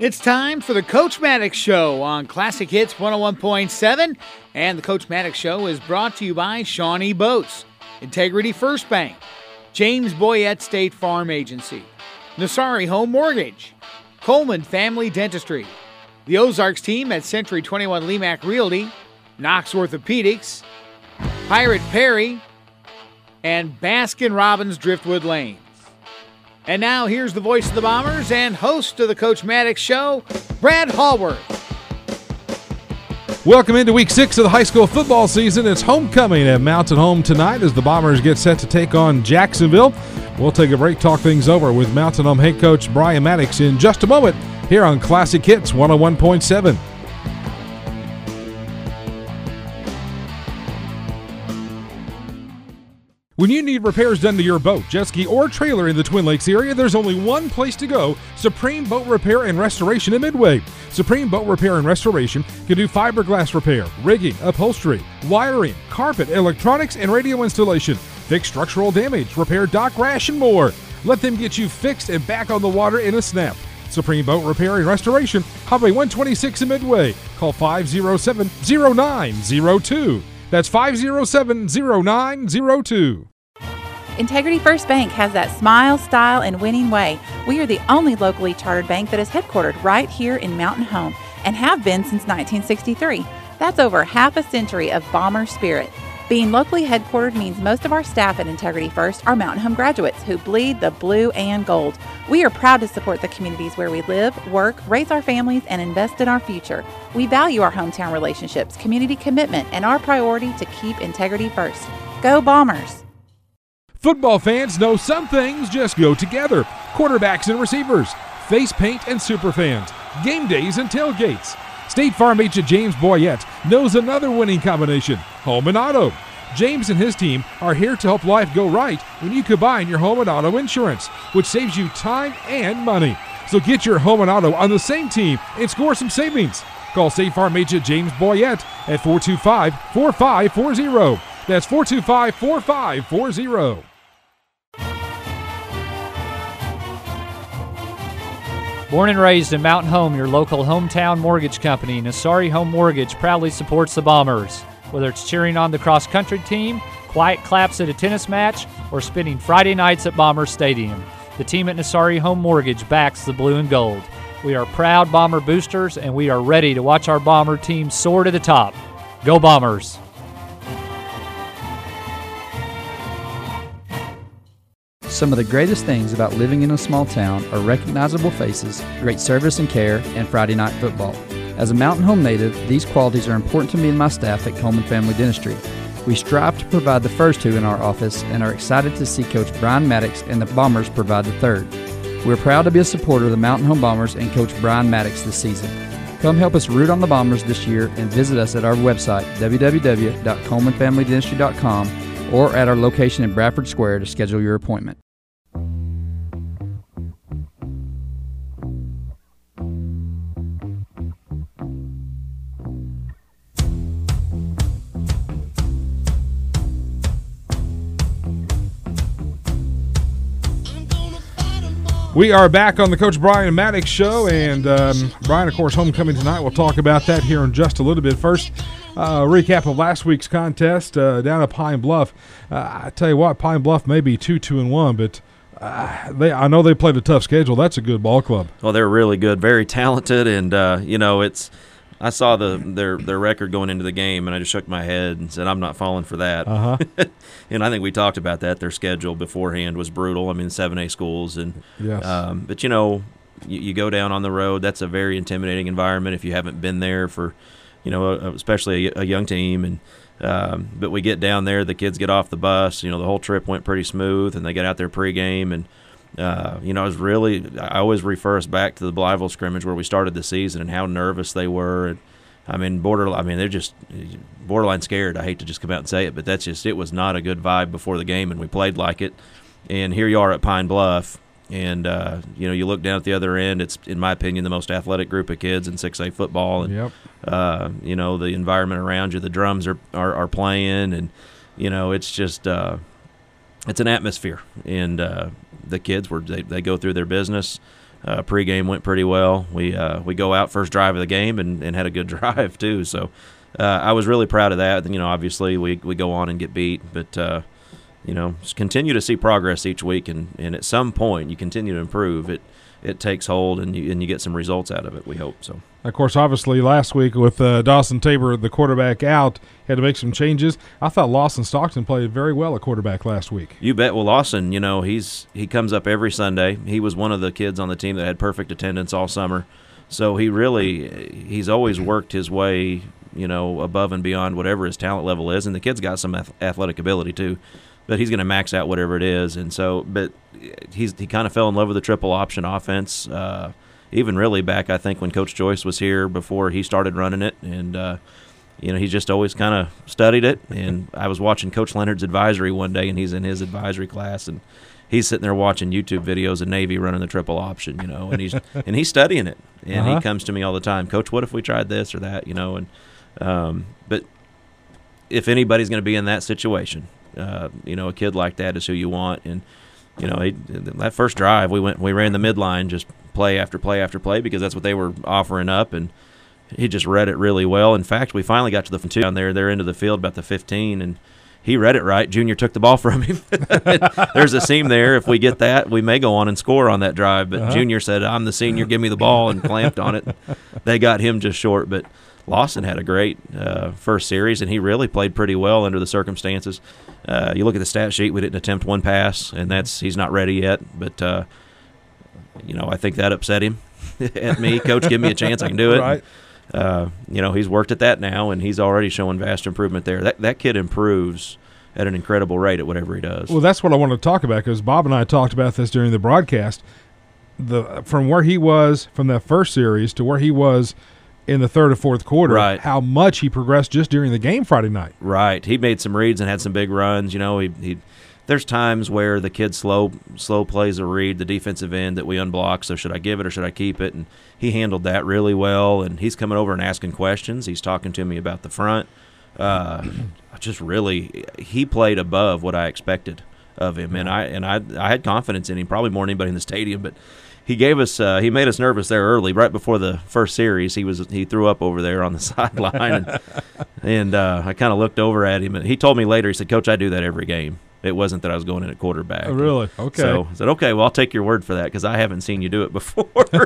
It's time for the Coach Maddox Show on Classic Hits 101.7. And the Coach Maddox Show is brought to you by Shawnee Boats, Integrity First Bank, James Boyette State Farm Agency, Nasari Home Mortgage, Coleman Family Dentistry, the Ozarks team at Century 21 Lemac Realty, Knox Orthopedics, Pirate Perry, and Baskin-Robbins Driftwood Lanes. And now here's the voice of the Bombers and host of the Coach Maddox Show, Brad Hallworth. Welcome into Week 6 of the high school football season. It's homecoming at Mountain Home tonight as the Bombers get set to take on Jacksonville. We'll take a break, talk things over with Mountain Home head coach Brian Maddox in just a moment here on Classic Hits 101.7. When you need repairs done to your boat, jet ski, or trailer in the Twin Lakes area, there's only one place to go: Supreme Boat Repair and Restoration in Midway. Supreme Boat Repair and Restoration can do fiberglass repair, rigging, upholstery, wiring, carpet, electronics, and radio installation, fix structural damage, repair dock rash, and more. Let them get you fixed and back on the water in a snap. Supreme Boat Repair and Restoration, Highway 126 in Midway. Call 507-0902. That's 507-0902. Integrity First Bank has that smile, style, and winning way. We are the only locally chartered bank that is headquartered right here in Mountain Home and have been since 1963. That's over half a century of Bomber spirit. Being locally headquartered means most of our staff at Integrity First are Mountain Home graduates who bleed the blue and gold. We are proud to support the communities where we live, work, raise our families, and invest in our future. We value our hometown relationships, community commitment, and our priority to keep integrity first. Go Bombers! Football fans know some things just go together. Quarterbacks and receivers, face paint and superfans, game days and tailgates. State Farm agent James Boyette knows another winning combination: home and auto. James and his team are here to help life go right when you combine your home and auto insurance, which saves you time and money. So get your home and auto on the same team and score some savings. Call State Farm agent James Boyette at 425-4540. That's 425-4540. Born and raised in Mountain Home, your local hometown mortgage company, Nasari Home Mortgage proudly supports the Bombers. Whether it's cheering on the cross-country team, quiet claps at a tennis match, or spending Friday nights at Bomber Stadium, the team at Nasari Home Mortgage backs the blue and gold. We are proud Bomber boosters, and we are ready to watch our Bomber team soar to the top. Go Bombers! Some of the greatest things about living in a small town are recognizable faces, great service and care, and Friday night football. As a Mountain Home native, these qualities are important to me and my staff at Coleman Family Dentistry. We strive to provide the first two in our office and are excited to see Coach Brian Maddox and the Bombers provide the third. We're proud to be a supporter of the Mountain Home Bombers and Coach Brian Maddox this season. Come help us root on the Bombers this year and visit us at our website, www.colemanfamilydentistry.com, or at our location in Bradford Square to schedule your appointment. We are back on the Coach Brian Maddox Show, and Brian, of course, homecoming tonight. We'll talk about that here in just a little bit. First, recap of last week's contest down at Pine Bluff. I tell you what, Pine Bluff may be 2-2-1, but I know they played a tough schedule. That's a good ball club. Well, they're really good, very talented, and I saw their record going into the game, and I just shook my head and said, I'm not falling for that. Uh-huh. And I think we talked about that. Their schedule beforehand was brutal. I mean, 7A schools. And yes. But, you go down on the road. That's a very intimidating environment if you haven't been there for, especially a young team. And but we get down there, the kids get off the bus. The whole trip went pretty smooth, and they got out there pregame. And, I always refer us back to the Blytheville scrimmage where we started the season and how nervous they were. And they're just borderline scared. I hate to just come out and say it, but it was not a good vibe before the game, and we played like it. And here you are at Pine Bluff, and you look down at the other end. It's, in my opinion, the most athletic group of kids in 6A football. And yep. The environment around you, the drums are playing, and it's just it's an atmosphere. And the kids they go through their business. Pregame went pretty well. We go out first drive of the game and had a good drive too. So I was really proud of that. Obviously we go on and get beat, but just continue to see progress each week, and at some point you continue to improve. It takes hold, and you get some results out of it. We hope so. Of course, obviously, last week with Dawson Tabor, the quarterback, out, had to make some changes. I thought Lawson Stockton played very well at quarterback last week. You bet. Well, Lawson, he comes up every Sunday. He was one of the kids on the team that had perfect attendance all summer. So he's always worked his way, above and beyond whatever his talent level is. And the kid's got some athletic ability too, but he's going to max out whatever it is. And so, but he kind of fell in love with the triple option offense. Even really back, I think, when Coach Joyce was here before he started running it. And, he just always kind of studied it. And I was watching Coach Leonard's advisory one day, and he's in his advisory class, and he's sitting there watching YouTube videos of Navy running the triple option, and he's studying it. And he comes to me all the time, Coach, what if we tried this or that, but if anybody's going to be in that situation, a kid like that is who you want. And, that first drive, we ran the midline, just play after play after play, because that's what they were offering up, and he just read it really well. In fact, we finally got to the 2 down there. They're into the field about the 15, and he read it right. Junior took the ball from him. There's a seam there. If we get that, we may go on and score on that drive. But Junior said, I'm the senior, give me the ball, and clamped on it. They got him just short. But Lawson had a great first series, and he really played pretty well under the circumstances. You look at the stat sheet, we didn't attempt one pass, and he's not ready yet. But, I think that upset him at me. Coach, give me a chance, I can do it. Right. He's worked at that now, and he's already showing vast improvement there. That kid improves at an incredible rate at whatever he does. Well, that's what I wanted to talk about, because Bob and I talked about this during the broadcast. From where he was from that first series to where he was in the third or fourth quarter, right. How much he progressed just during the game Friday night. Right. He made some reads and had some big runs. There's times where the kid slow plays a read, the defensive end that we unblock, so should I give it or should I keep it? And he handled that really well, and he's coming over and asking questions. He's talking to me about the front. He played above what I expected of him, and I had confidence in him, probably more than anybody in the stadium. But he gave us he made us nervous there early, right before the first series. He threw up over there on the sideline, and I kind of looked over at him, and he told me later, he said, Coach, I do that every game. It wasn't that I was going in at quarterback. Oh, really? Okay. So I said, okay, well, I'll take your word for that, because I haven't seen you do it before.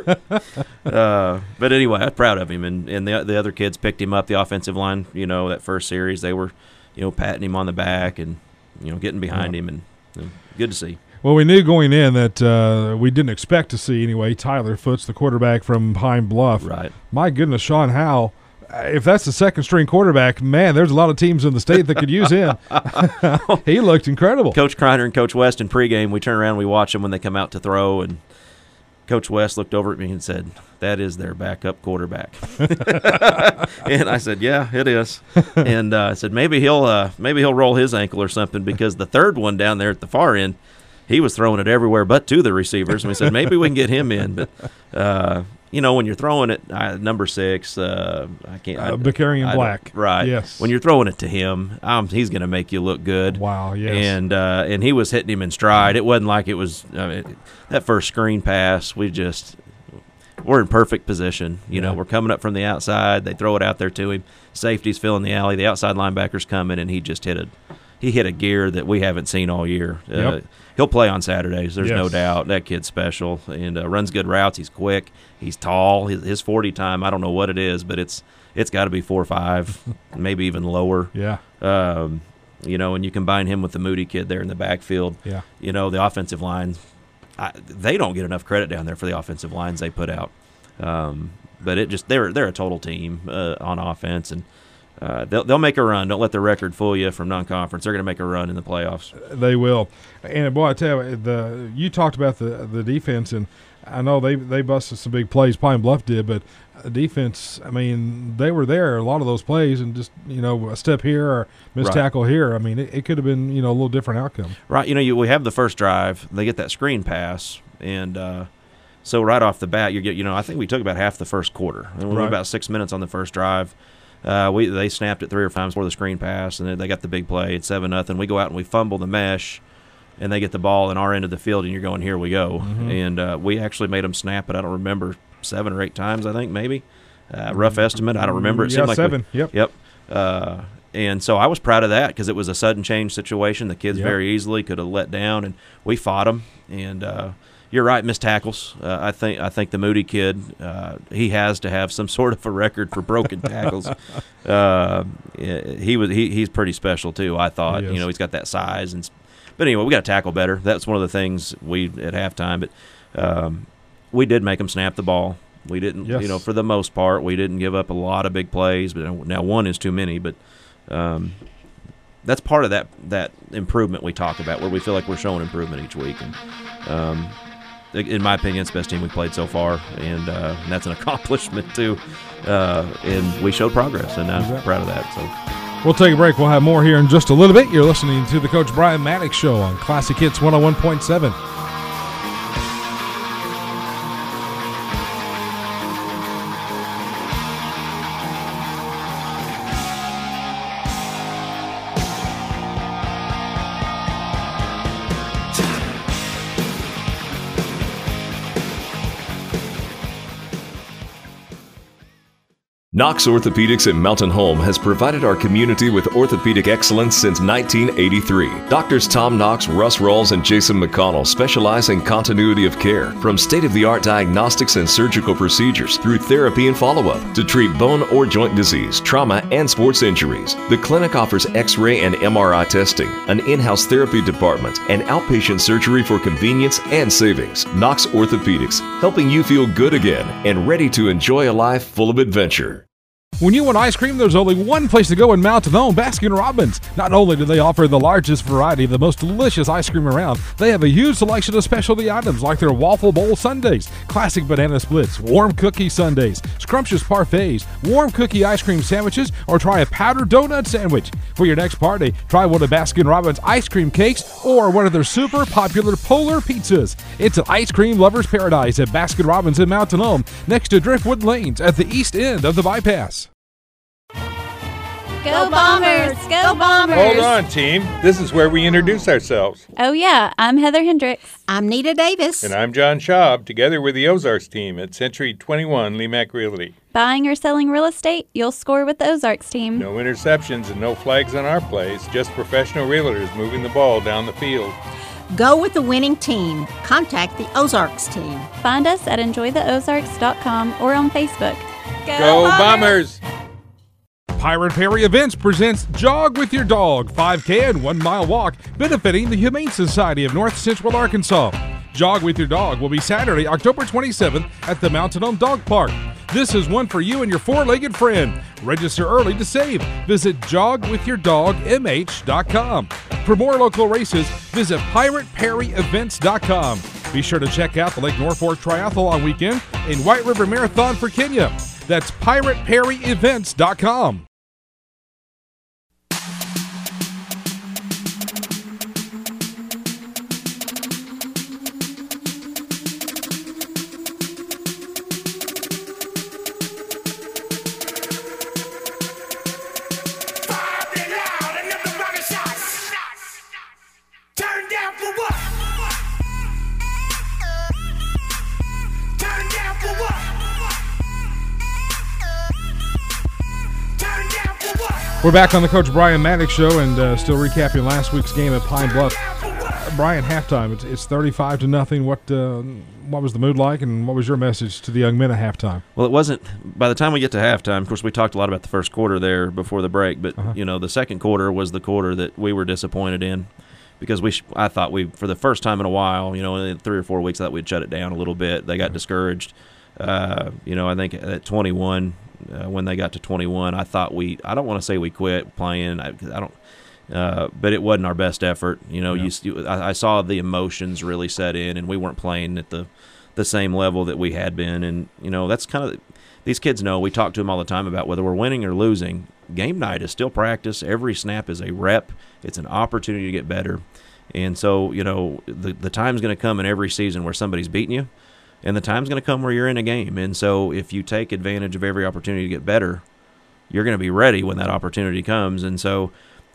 But anyway, I'm proud of him. And the other kids picked him up, the offensive line, that first series. They were, patting him on the back and, getting behind him. And good to see. Well, we knew going in that we didn't expect to see, anyway, Tyler Foots, the quarterback from Pine Bluff. Right. My goodness, Sean Howell. If that's the second-string quarterback, man, there's a lot of teams in the state that could use him. He looked incredible. Coach Kreiner and Coach West in pregame, we turn around and we watch them when they come out to throw, and Coach West looked over at me and said, that is their backup quarterback. And I said, yeah, it is. And I said, maybe he'll roll his ankle or something, because the third one down there at the far end, he was throwing it everywhere but to the receivers. And we said, maybe we can get him in. But, when you're throwing it, number 6, I can't. Bakarian Black. Right. Yes. When you're throwing it to him, he's going to make you look good. Wow, yes. And he was hitting him in stride. It wasn't like it was that first screen pass. We're in perfect position. We're coming up from the outside. They throw it out there to him. Safety's filling the alley. The outside linebacker's coming, and he just hit a gear that we haven't seen all year. Yep. He'll play on Saturdays. There's no Yes. doubt. That kid's special and runs good routes. He's quick. He's tall. His 40 time, I don't know what it is, but it's got to be 4.5, maybe even lower. Yeah. And you combine him with the Moody kid there in the backfield. Yeah. The offensive line, they don't get enough credit down there for the offensive lines they put out. But they're a total team on offense, and they'll make a run. Don't let the record fool you from non-conference. They're going to make a run in the playoffs. They will. And, boy, I tell you, you talked about the defense, and I know they busted some big plays. Pine Bluff did, but defense, I mean, they were there, a lot of those plays, and just, a step here or missed tackle here. I mean, it could have been, a little different outcome. Right. We have the first drive. They get that screen pass, and so right off the bat, I think we took about half the first quarter. And we were about 6 minutes on the first drive. They snapped it 3 or 4 times before the screen pass, and then they got the big play at 7-0. We go out and we fumble the mesh and they get the ball in our end of the field, and you're going, here we go. And we actually made them snap it, I don't remember, 7 or 8 times, I think, maybe. Rough estimate, I don't remember. It seemed like 7. Yep. And so I was proud of that because it was a sudden change situation. The kids very easily could have let down, and we fought them. And you're right, missed tackles. I think the Moody kid, he has to have some sort of a record for broken tackles. He's pretty special too, I thought. He's got that size. But anyway, we got to tackle better. That's one of the things we at halftime. But we did make them snap the ball. We didn't, for the most part, we didn't give up a lot of big plays. But now one is too many. But that's part of that improvement we talk about, where we feel like we're showing improvement each week. And in my opinion, it's the best team we've played so far, and that's an accomplishment too. And we showed progress, and I'm proud of that. So we'll take a break. We'll have more here in just a little bit. You're listening to the Coach Brian Maddox Show on Classic Hits 101.7. Knox Orthopedics in Mountain Home has provided our community with orthopedic excellence since 1983. Doctors Tom Knox, Russ Rawls, and Jason McConnell specialize in continuity of care, from state-of-the-art diagnostics and surgical procedures through therapy and follow-up to treat bone or joint disease, trauma, and sports injuries. The clinic offers X-ray and MRI testing, an in-house therapy department, and outpatient surgery for convenience and savings. Knox Orthopedics, helping you feel good again and ready to enjoy a life full of adventure. When you want ice cream, there's only one place to go in Mountain Home, Baskin-Robbins. Not only do they offer the largest variety of the most delicious ice cream around, they have a huge selection of specialty items like their waffle bowl sundaes, classic banana splits, warm cookie sundaes, scrumptious parfaits, warm cookie ice cream sandwiches, or try a powdered donut sandwich. For your next party, try one of Baskin-Robbins ice cream cakes or one of their super popular Polar pizzas. It's an ice cream lover's paradise at Baskin-Robbins in Mountain Home, next to Driftwood Lanes at the east end of the bypass. Go Bombers! Go Bombers! Hold on, team. This is where we introduce ourselves. Oh, yeah. I'm Heather Hendricks. I'm Nita Davis. And I'm John Schaub, together with the Ozarks team at Century 21 Lemac Realty. Buying or selling real estate, you'll score with the Ozarks team. No interceptions and no flags on our plays, just professional realtors moving the ball down the field. Go with the winning team. Contact the Ozarks team. Find us at enjoytheozarks.com or on Facebook. Go Bombers! Pirate Perry Events presents Jog with Your Dog, 5K and 1 mile walk, benefiting the Humane Society of North Central Arkansas. Jog with Your Dog will be Saturday, October 27th at the Mountain Home Dog Park. This is one for you and your four-legged friend. Register early to save. Visit jogwithyourdogmh.com. For more local races, visit pirateperryevents.com. Be sure to check out the Lake Norfolk Triathlon Weekend and White River Marathon for Kenya. That's pirateperryevents.com. We're back on the Coach Brian Maddox Show and still recapping last week's game at Pine Bluff. Brian, halftime, it's 35-0. What was the mood like, and what was your message to the young men at halftime? Well, it wasn't – by the time we get to halftime, of course, we talked a lot about the first quarter there before the break, but, the second quarter was the quarter that we were disappointed in because I thought for the first time in a while, in 3 or 4 weeks, I thought we'd shut it down a little bit. They got discouraged. I think at 21 – when they got to 21, I thought I don't want to say we quit playing. But it wasn't our best effort. I saw the emotions really set in, and we weren't playing at the same level that we had been. And that's kind of these kids know. We talk to them all the time about whether we're winning or losing. Game night is still practice. Every snap is a rep. It's an opportunity to get better. And so the time's going to come in every season where somebody's beating you. And the time's going to come where you're in a game. And so if you take advantage of every opportunity to get better, you're going to be ready when that opportunity comes. And so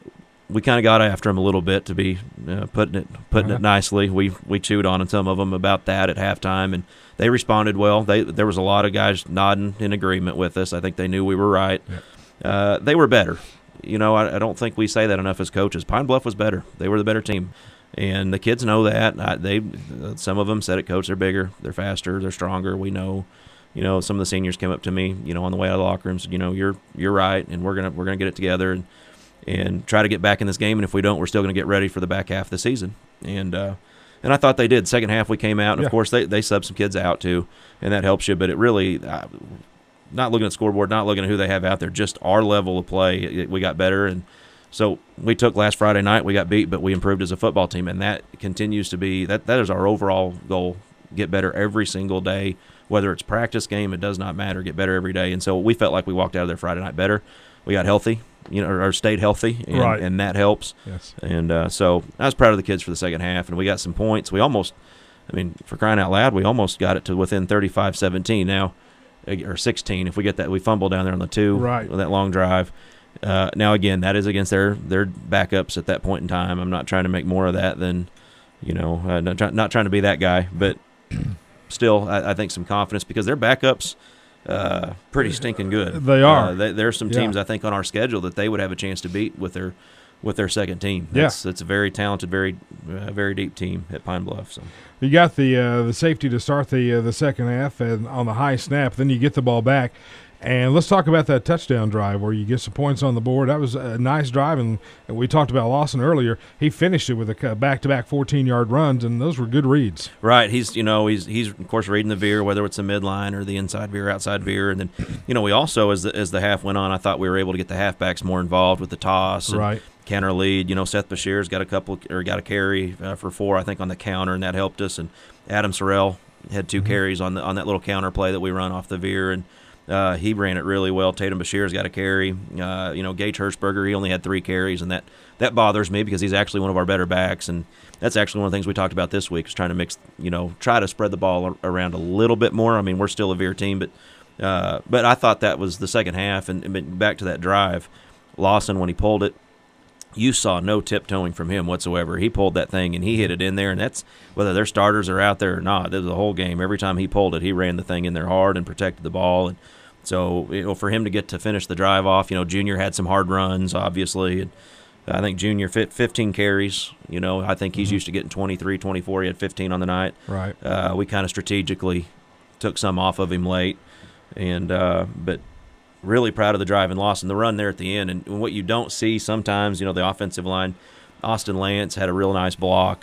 we kind of got after them a little bit, to be putting it nicely. We chewed on some of them about that at halftime, and they responded well. There was a lot of guys nodding in agreement with us. I think they knew we were right. Yeah. They were better. I don't think we say that enough as coaches. Pine Bluff was better. They were the better team, and the kids know that. Some of them said it, Coach. They're bigger, they're faster, they're stronger. We know. Some of the seniors came up to me, on the way out of the locker room, said, you're right, and we're gonna get it together and try to get back in this game. And if we don't, we're still gonna get ready for the back half of the season. And I thought they did. Second half we came out, and of course they subbed some kids out too, and that helps you. But it really, not looking at the scoreboard, not looking at who they have out there, just our level of play, we got better. And so we took last Friday night, we got beat, but we improved as a football team, and that continues to be that is our overall goal. Get better every single day. Whether it's practice, game, it does not matter. Get better every day. And so we felt like we walked out of there Friday night better. We got healthy, or stayed healthy, and that helps. Yes. And so I was proud of the kids for the second half, and we got some points. We almost, for crying out loud, we almost got it to within 35-17 now, or 16 if we get that. We fumbled down there on the 2 with that long drive. Now, again, that is against their backups at that point in time. I'm not trying to make more of that than, not trying to be that guy, but – still, I think some confidence because their backups pretty stinking good. They are. There's some teams I think on our schedule that they would have a chance to beat with their second team. It's a very talented, very very deep team at Pine Bluff. So you got the safety to start the second half, and on the high snap, then you get the ball back. And let's talk about that touchdown drive where you get some points on the board. That was a nice drive, and we talked about Lawson earlier. He finished it with a back-to-back 14-yard runs, and those were good reads. Right. He's of course reading the veer, whether it's the midline or the inside veer, outside veer, and then we also as the half went on, I thought we were able to get the halfbacks more involved with the toss. And counter lead. Seth Bashir's got a carry for 4, I think, on the counter, and that helped us. And Adam Sorrell had 2 carries on that little counter play that we run off the veer, and he ran it really well. Tatum Bashir's got a carry. Gage Hirschberger, he only had 3 carries, and that bothers me because he's actually one of our better backs, and that's actually one of the things we talked about this week is trying to try to spread the ball around a little bit more. We're still a veer team, but I thought that was the second half, and back to that drive, Lawson, when he pulled it, you saw no tiptoeing from him whatsoever. He pulled that thing, and he hit it in there, and that's whether their starters are out there or not. It was the whole game. Every time he pulled it, he ran the thing in there hard and protected the ball. And so, for him to get to finish the drive off, Junior had some hard runs, obviously. And I think Junior 15 carries. I think he's used to getting 23, 24. He had 15 on the night. Right. We kind of strategically took some off of him late, and but really proud of the drive and Lawson, the run there at the end. And what you don't see sometimes, the offensive line, Austin Lance had a real nice block.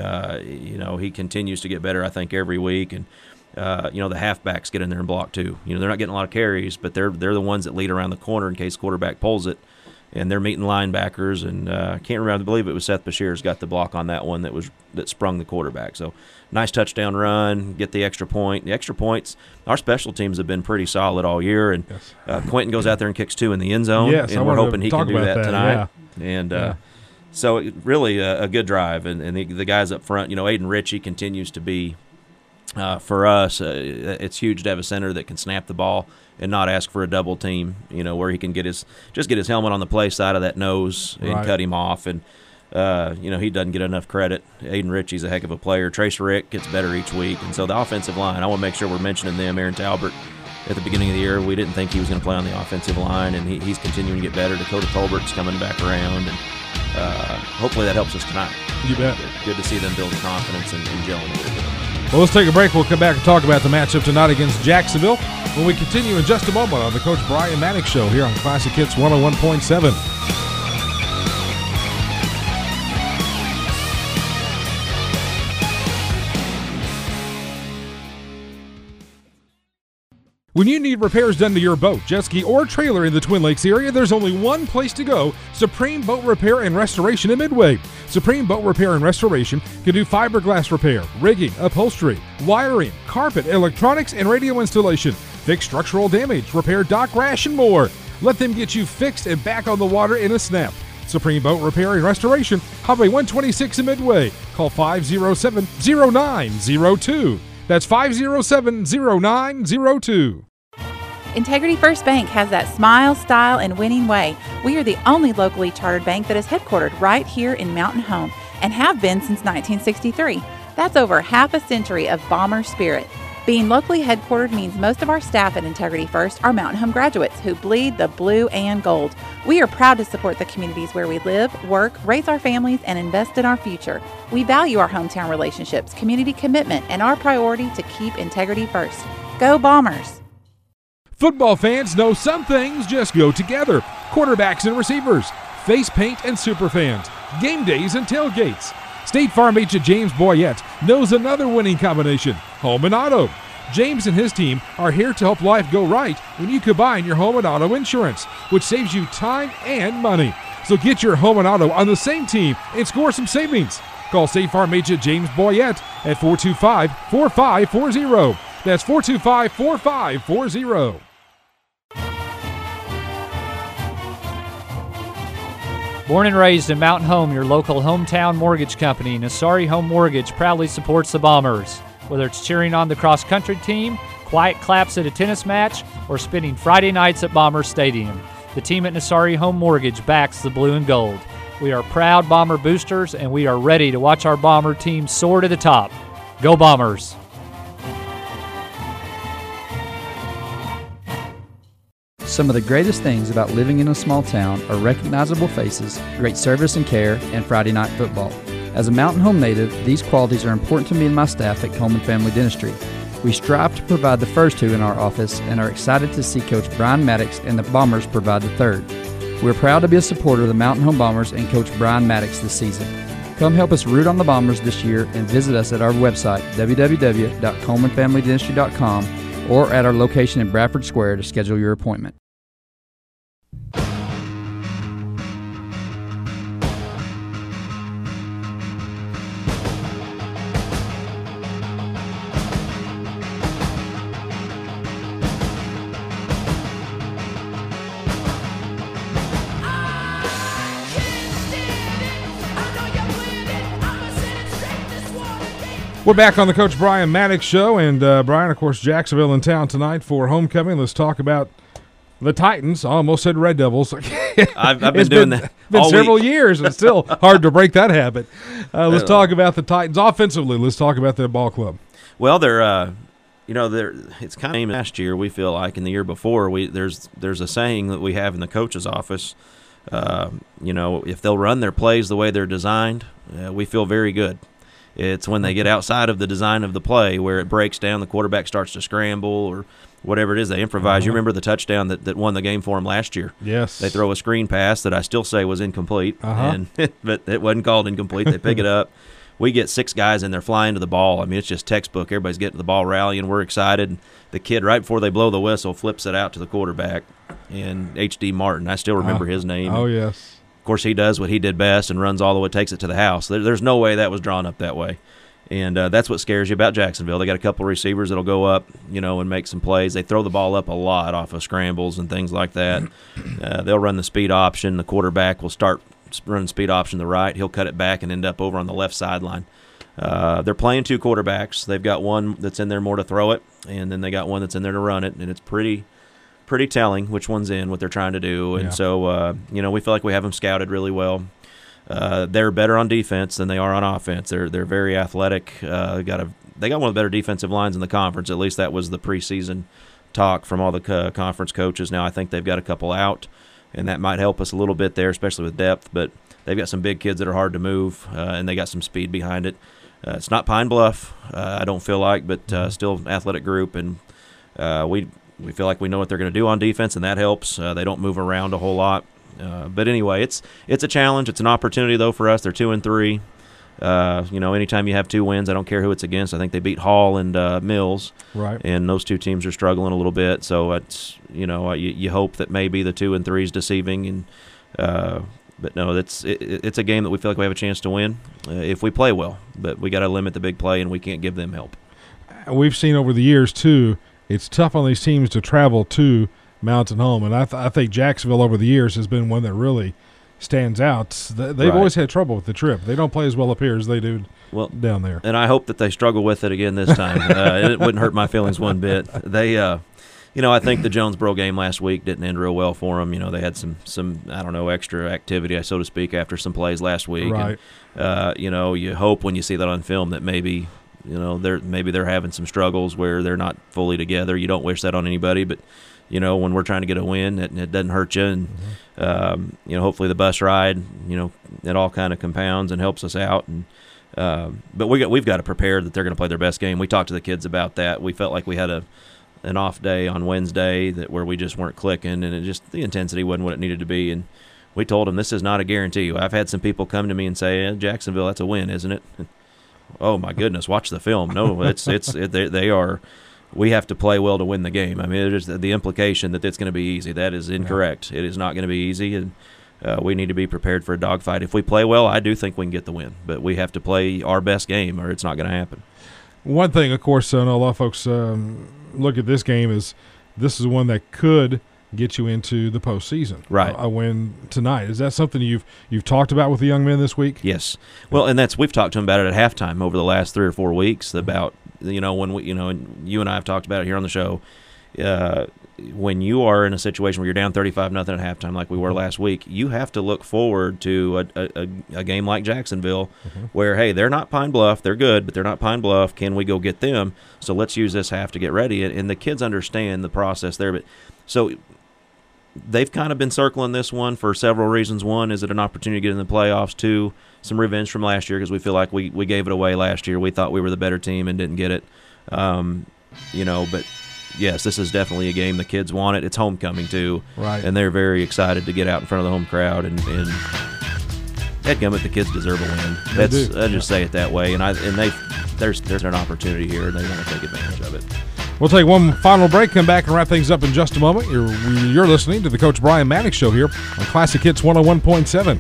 He continues to get better, I think, every week. And the halfbacks get in there and block too. They're not getting a lot of carries, but they're the ones that lead around the corner in case quarterback pulls it. And they're meeting linebackers, and I can't remember. I believe it was Seth Bashir's got the block on that one that sprung the quarterback. So nice touchdown run, get the extra point. The extra points, our special teams have been pretty solid all year, and Quentin goes out there and kicks 2 in the end zone, and we're hoping he can do that tonight. Yeah. And so really a good drive, and the guys up front, Aiden Ritchie continues to be, for us, it's huge to have a center that can snap the ball and not ask for a double team, where he can get his helmet on the play side of that nose and cut him off. And, he doesn't get enough credit. Aiden Ritchie's a heck of a player. Trace Rick gets better each week. And so the offensive line, I want to make sure we're mentioning them. Aaron Talbert, at the beginning of the year, we didn't think he was going to play on the offensive line, and he's continuing to get better. Dakota Colbert's coming back around, and hopefully that helps us tonight. You bet. Good to see them build confidence and gelling a little bit. Well, let's take a break. We'll come back and talk about the matchup tonight against Jacksonville when we continue in just a moment on the Coach Brian Maddox Show here on Classic Hits 101.7. When you need repairs done to your boat, jet ski, or trailer in the Twin Lakes area, there's only one place to go: Supreme Boat Repair and Restoration in Midway. Supreme Boat Repair and Restoration can do fiberglass repair, rigging, upholstery, wiring, carpet, electronics, and radio installation, fix structural damage, repair dock rash, and more. Let them get you fixed and back on the water in a snap. Supreme Boat Repair and Restoration, Highway 126 in Midway. Call 507-0902. That's 507-0902. Integrity First Bank has that smile, style, and winning way. We are the only locally chartered bank that is headquartered right here in Mountain Home and have been since 1963. That's over half a century of Bomber spirit. Being locally headquartered means most of our staff at Integrity First are Mountain Home graduates who bleed the blue and gold. We are proud to support the communities where we live, work, raise our families, and invest in our future. We value our hometown relationships, community commitment, and our priority to keep integrity first. Go Bombers! Football fans know some things just go together. Quarterbacks and receivers, face paint and super fans, game days and tailgates. State Farm agent James Boyette knows another winning combination, home and auto. James and his team are here to help life go right when you combine your home and auto insurance, which saves you time and money. So get your home and auto on the same team and score some savings. Call State Farm agent James Boyette at 425-4540. That's 425-4540. Born and raised in Mountain Home, your local hometown mortgage company, Nassari Home Mortgage proudly supports the Bombers. Whether it's cheering on the cross-country team, quiet claps at a tennis match, or spending Friday nights at Bomber Stadium, the team at Nassari Home Mortgage backs the blue and gold. We are proud Bomber boosters, and we are ready to watch our Bomber team soar to the top. Go Bombers! Some of the greatest things about living in a small town are recognizable faces, great service and care, and Friday night football. As a Mountain Home native, these qualities are important to me and my staff at Coleman Family Dentistry. We strive to provide the first two in our office and are excited to see Coach Brian Maddox and the Bombers provide the third. We're proud to be a supporter of the Mountain Home Bombers and Coach Brian Maddox this season. Come help us root on the Bombers this year and visit us at our website, www.colemanfamilydentistry.com, or at our location in Bradford Square to schedule your appointment. We're back on the Coach Brian Maddox Show, and Brian, of course, Jacksonville in town tonight for homecoming. Let's talk about the Titans. I almost said Red Devils. I've been doing that been all several week. years. It's still hard to break that habit. Let's talk about the Titans offensively. Let's talk about their ball club. Well, it's kind of last year. We feel like in the year before, there's a saying that we have in the coach's office. If they'll run their plays the way they're designed, we feel very good. It's when they get outside of the design of the play where it breaks down, the quarterback starts to scramble or whatever it is, they improvise. You remember the touchdown that won the game for them last year? Yes. They throw a screen pass that I still say was incomplete, but it wasn't called incomplete. They pick it up. We get 6 guys in there flying to the ball. I mean, it's just textbook. Everybody's getting to the ball, rallying. We're excited. The kid, right before they blow the whistle, flips it out to the quarterback, and H.D. Martin. I still remember his name. Oh, yes. Of course, he does what he did best and runs all the way, takes it to the house. There's no way that was drawn up that way. And that's what scares you about Jacksonville. They got a couple of receivers that'll go up, and make some plays. They throw the ball up a lot off of scrambles and things like that. They'll run the speed option. The quarterback will start running speed option to the right. He'll cut it back and end up over on the left sideline. They're playing 2 quarterbacks. They've got one that's in there more to throw it, and then they got one that's in there to run it, and it's pretty telling which one's in, what they're trying to do. And so, we feel like we have them scouted really well. They're better on defense than they are on offense. They're very athletic. They got one of the better defensive lines in the conference. At least that was the preseason talk from all the conference coaches. Now I think they've got a couple out, and that might help us a little bit there, especially with depth. But they've got some big kids that are hard to move, and they got some speed behind it. It's not Pine Bluff, I don't feel like, but still athletic group, and we feel like we know what they're going to do on defense, and that helps. They don't move around a whole lot. But anyway, it's a challenge. It's an opportunity, though, for us. They're 2-3. Anytime you have 2 wins, I don't care who it's against. I think they beat Hall and Mills. Right. And those 2 teams are struggling a little bit. So it's, you hope that maybe the 2-3 is deceiving. And but no, it's a game that we feel like we have a chance to win if we play well. But we got to limit the big play, and we can't give them help. We've seen over the years too. It's tough on these teams to travel to Mountain Home, and I think Jacksonville over the years has been one that really stands out. They've always had trouble with the trip. They don't play as well up here as they do down there. And I hope that they struggle with it again this time. It wouldn't hurt my feelings one bit. They, I think the Jonesboro game last week didn't end real well for them. They had some I don't know, extra activity, so to speak, after some plays last week. Right. And, you hope when you see that on film that maybe they're having some struggles where they're not fully together. You don't wish that on anybody, but when we're trying to get a win, it doesn't hurt you. And hopefully the bus ride, it all kind of compounds and helps us out. And but we've got to prepare that they're going to play their best game. We talked to the kids about that. We felt like we had an off day on Wednesday where we just weren't clicking, and the intensity wasn't what it needed to be. And we told them this is not a guarantee. I've had some people come to me and say, Jacksonville, that's a win, isn't it? Oh my goodness, watch the film. No, they are. We have to play well to win the game. I mean, there's the implication that it's going to be easy. That is incorrect. Yeah. It is not going to be easy, and we need to be prepared for a dogfight. If we play well, I do think we can get the win, but we have to play our best game, or it's not going to happen. One thing, of course, I know a lot of folks look at this game as this is one that could get you into the postseason. Right. A win tonight. Is that something you've talked about with the young men this week? Yes. Well, and we've talked to them about it at halftime over the last 3 or 4 weeks about when we and you and I have talked about it here on the show. When you are in a situation where you're down 35-0 at halftime, like we were last week, you have to look forward to a game like Jacksonville, where hey, they're not Pine Bluff, they're good, but they're not Pine Bluff. Can we go get them? So let's use this half to get ready, and the kids understand the process there. But so they've kind of been circling this one for several reasons. One, is it an opportunity to get in the playoffs? Two, some revenge from last year because we feel like we gave it away last year. We thought we were the better team and didn't get it. But yes, this is definitely a game the kids want it. It's homecoming too, right? And they're very excited to get out in front of the home crowd. And dadgummit, the kids deserve a win. I just say it that way. There's an opportunity here, and they want to take advantage of it. We'll take one final break, come back and wrap things up in just a moment. You're listening to the Coach Brian Maddox Show here on Classic Hits 101.7.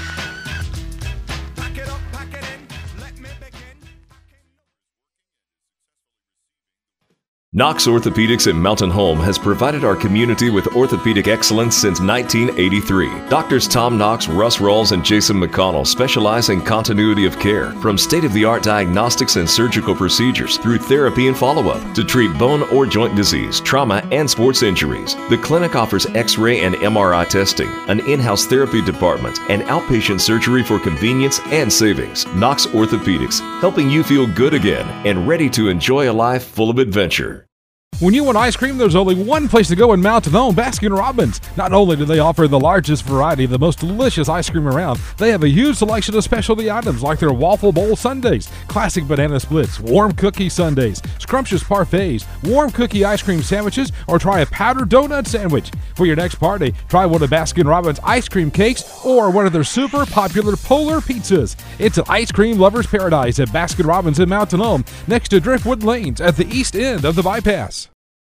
Knox Orthopedics in Mountain Home has provided our community with orthopedic excellence since 1983. Doctors Tom Knox, Russ Rawls, and Jason McConnell specialize in continuity of care, from state-of-the-art diagnostics and surgical procedures through therapy and follow-up to treat bone or joint disease, trauma, and sports injuries. The clinic offers X-ray and MRI testing, an in-house therapy department, and outpatient surgery for convenience and savings. Knox Orthopedics, helping you feel good again and ready to enjoy a life full of adventure. When you want ice cream, there's only one place to go in Mountain Home, Baskin-Robbins. Not only do they offer the largest variety of the most delicious ice cream around, they have a huge selection of specialty items like their waffle bowl sundaes, classic banana splits, warm cookie sundaes, scrumptious parfaits, warm cookie ice cream sandwiches, or try a powdered donut sandwich. For your next party, try one of Baskin-Robbins ice cream cakes or one of their super popular polar pizzas. It's an ice cream lover's paradise at Baskin-Robbins in Mountain Home, next to Driftwood Lanes at the east end of the bypass.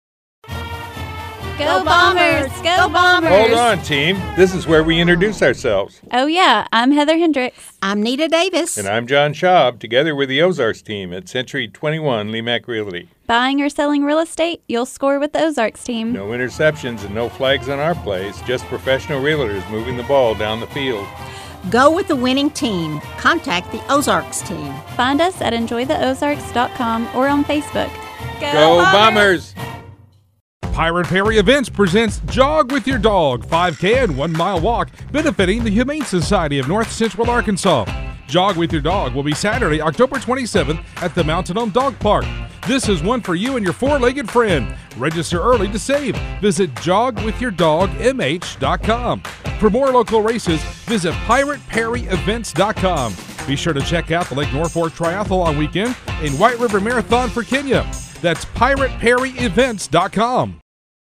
Go Bombers! Go Bombers! Hold on, team. This is where we introduce ourselves. Oh, yeah. I'm Heather Hendricks. I'm Nita Davis. And I'm John Schaub, together with the Ozarks team at Century 21 Lemack Realty. Buying or selling real estate, you'll score with the Ozarks team. No interceptions and no flags on our plays, just professional realtors moving the ball down the field. Go with the winning team. Contact the Ozarks team. Find us at enjoytheozarks.com or on Facebook. Go Bombers! Pirate Perry Events presents Jog with Your Dog, 5K and 1 mile walk, benefiting the Humane Society of North Central Arkansas. Jog with Your Dog will be Saturday, October 27th at the Mountain Home Dog Park. This is one for you and your four-legged friend. Register early to save. Visit jogwithyourdogmh.com. For more local races, visit pirateperryevents.com. Be sure to check out the Lake Norfolk Triathlon weekend and White River Marathon for Kenya. That's pirateperryevents.com.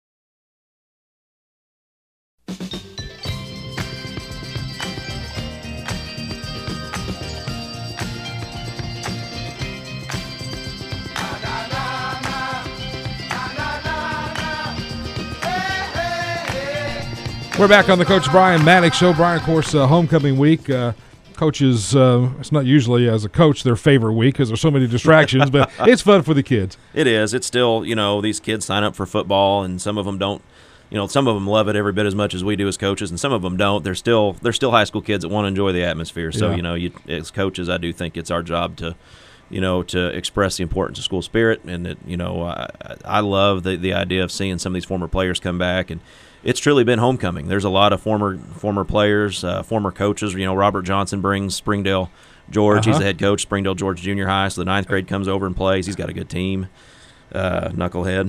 We're back on the Coach Brian Maddox Show. Brian, of course, homecoming week. Coaches, it's not usually as a coach their favorite week because there's so many distractions, but it's fun for the kids. It is. It's still, these kids sign up for football, and some of them don't. Some of them love it every bit as much as we do as coaches, and some of them don't. They're still high school kids that want to enjoy the atmosphere. So, yeah. As coaches, I do think it's our job to, to express the importance of school spirit. And I love the idea of seeing some of these former players come back, and it's truly been homecoming. There's a lot of former players, former coaches. Robert Johnson brings Springdale George. He's the head coach, Springdale George Junior High. So the 9th grade comes over and plays. He's got a good team. Knucklehead.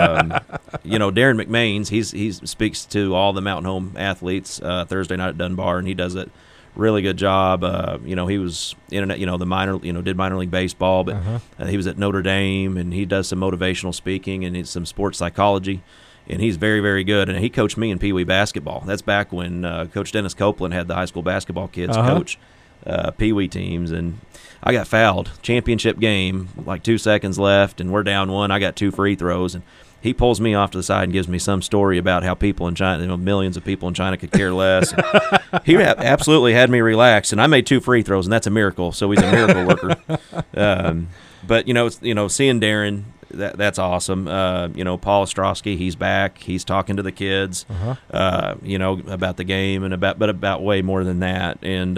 Darren McMains, he speaks to all the Mountain Home athletes Thursday night at Dunbar, and he does it really good job. He was in the minor, did minor league baseball, but he was at Notre Dame, and he does some motivational speaking and some sports psychology. And he's very, very good. And he coached me in Pee Wee basketball. That's back when Coach Dennis Copeland had the high school basketball kids coach Pee Wee teams. And I got fouled. Championship game, like 2 seconds left, and we're down 1. I got 2 free throws. And he pulls me off to the side and gives me some story about how people in China, millions of people in China could care less. He absolutely had me relaxed. And I made 2 free throws, and that's a miracle. So he's a miracle worker. But, seeing Darren, that's awesome. Paul Ostrowski, he's back. He's talking to the kids, about the game and about way more than that. And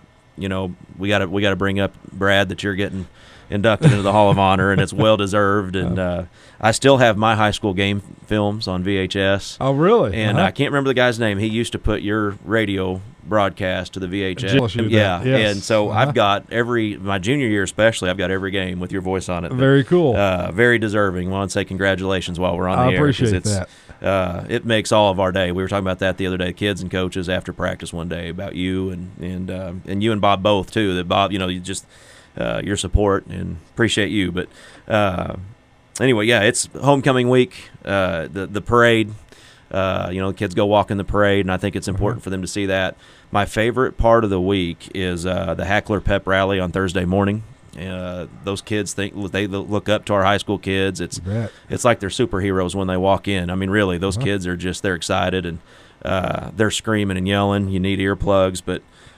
we got to bring up, Brad, that you're getting inducted into the Hall of Honor, and it's well deserved. And I still have my high school game films on VHS. Oh, really? And I can't remember the guy's name. He used to put your radio broadcast to the VHS. Yeah. Yes. And so I've got my junior year especially, I've got every game with your voice on it. Very cool. Very deserving. I want to say congratulations while we're on the air. I appreciate that. It makes all of our day. We were talking about that the other day, kids and coaches after practice one day, about you and you and Bob both too. That Bob, you just your support, and appreciate you. But anyway, yeah, it's homecoming week. The parade. The kids go walk in the parade, and I think it's important for them to see that. My favorite part of the week is the Hackler Pep Rally on Thursday morning. Those kids they look up to our high school kids. It's like they're superheroes when they walk in. I mean, really, those kids are they're excited, and they're screaming and yelling. You need earplugs, but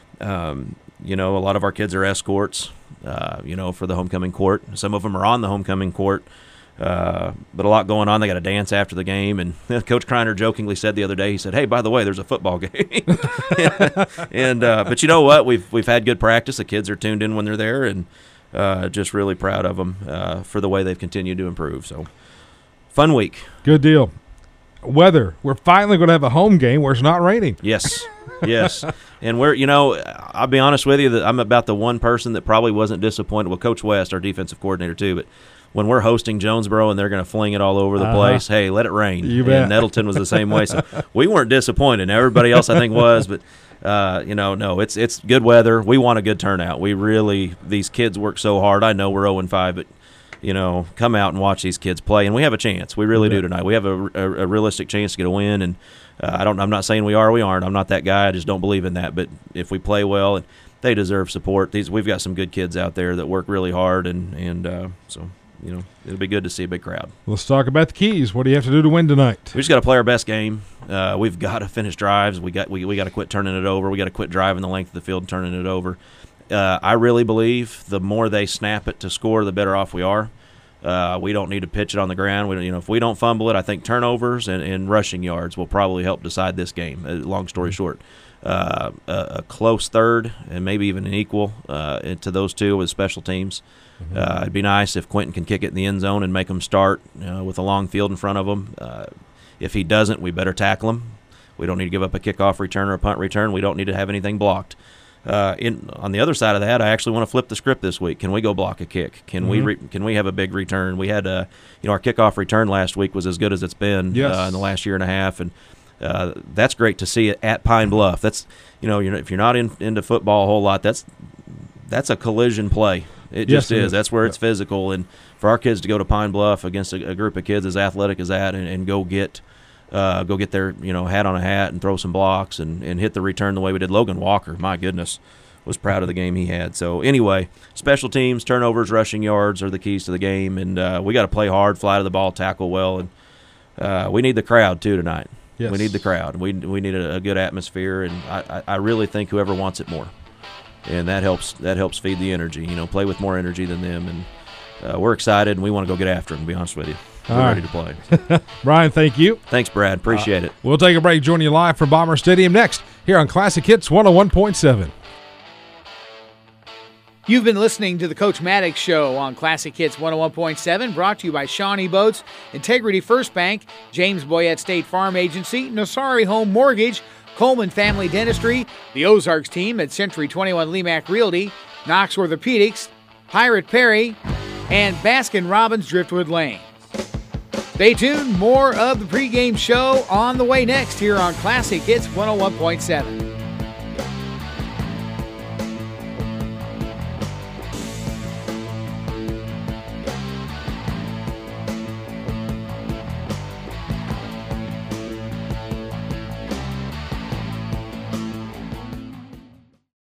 a lot of our kids are escorts. For the homecoming court. Some of them are on the homecoming court. But a lot going on. They got to dance after the game, and Coach Kreiner jokingly said the other day, he said, "Hey, by the way, there's a football game." And but you know what? We've had good practice. The kids are tuned in when they're there, and just really proud of them for the way they've continued to improve. So, fun week. Good deal. Weather. We're finally going to have a home game where it's not raining. Yes. And I'll be honest with you, that I'm about the one person that probably wasn't disappointed. Well, Coach West, our defensive coordinator, too, but when we're hosting Jonesboro and they're going to fling it all over the place, hey, let it rain. You bet. And Nettleton was the same way. So we weren't disappointed. Now, everybody else, I think, was. But, no, it's good weather. We want a good turnout. These kids work so hard. I know we're 0-5, but, come out and watch these kids play. And we have a chance. We really do tonight. We have a realistic chance to get a win. And I'm not saying we are or we aren't. I'm not that guy. I just don't believe in that. But if we play well, and they deserve support. We've got some good kids out there that work really hard, and so it'll be good to see a big crowd. Let's talk about the keys. What do you have to do to win tonight? We just got to play our best game. We've got to finish drives. We got to quit turning it over. We got to quit driving the length of the field and turning it over. I really believe the more they snap it to score, the better off we are. We don't need to pitch it on the ground. If we don't fumble it, I think turnovers and rushing yards will probably help decide this game. Long story short, a close third and maybe even an equal to those two with special teams. It'd be nice if Quentin can kick it in the end zone and make them start with a long field in front of them. If he doesn't, we better tackle him. We don't need to give up a kickoff return or a punt return. We don't need to have anything blocked. On the other side of that, I actually want to flip the script this week. Can we go block a kick? Can we have a big return? We had our kickoff return last week was as good as it's been in the last year and a half, and that's great to see it at Pine Bluff. That's if you're not into football a whole lot, that's a collision play. It just is. That's where it's physical, and for our kids to go to Pine Bluff against a group of kids as athletic as that, and go get their hat on a hat and throw some blocks and hit the return the way we did. Logan Walker, my goodness, was proud of the game he had. So anyway, special teams, turnovers, rushing yards are the keys to the game, and we got to play hard, fly to the ball, tackle well, and we need the crowd too tonight. Yes. We need the crowd. We need a good atmosphere, and I really think whoever wants it more, and that helps feed the energy. Play with more energy than them, and we're excited and we want to go get after them. To be honest with you. We're ready to play. Brian, thank you. Thanks, Brad. Appreciate it. We'll take a break. Join you live from Bomber Stadium next here on Classic Hits 101.7. You've been listening to the Coach Maddox Show on Classic Hits 101.7, brought to you by Shawnee Boats, Integrity First Bank, James Boyette State Farm Agency, Nasari Home Mortgage, Coleman Family Dentistry, the Ozarks team at Century 21 Lemac Realty, Knox Orthopedics, Pirate Perry, and Baskin-Robbins Driftwood Lane. Stay tuned. More of the pregame show on the way next here on Classic Hits 101.7.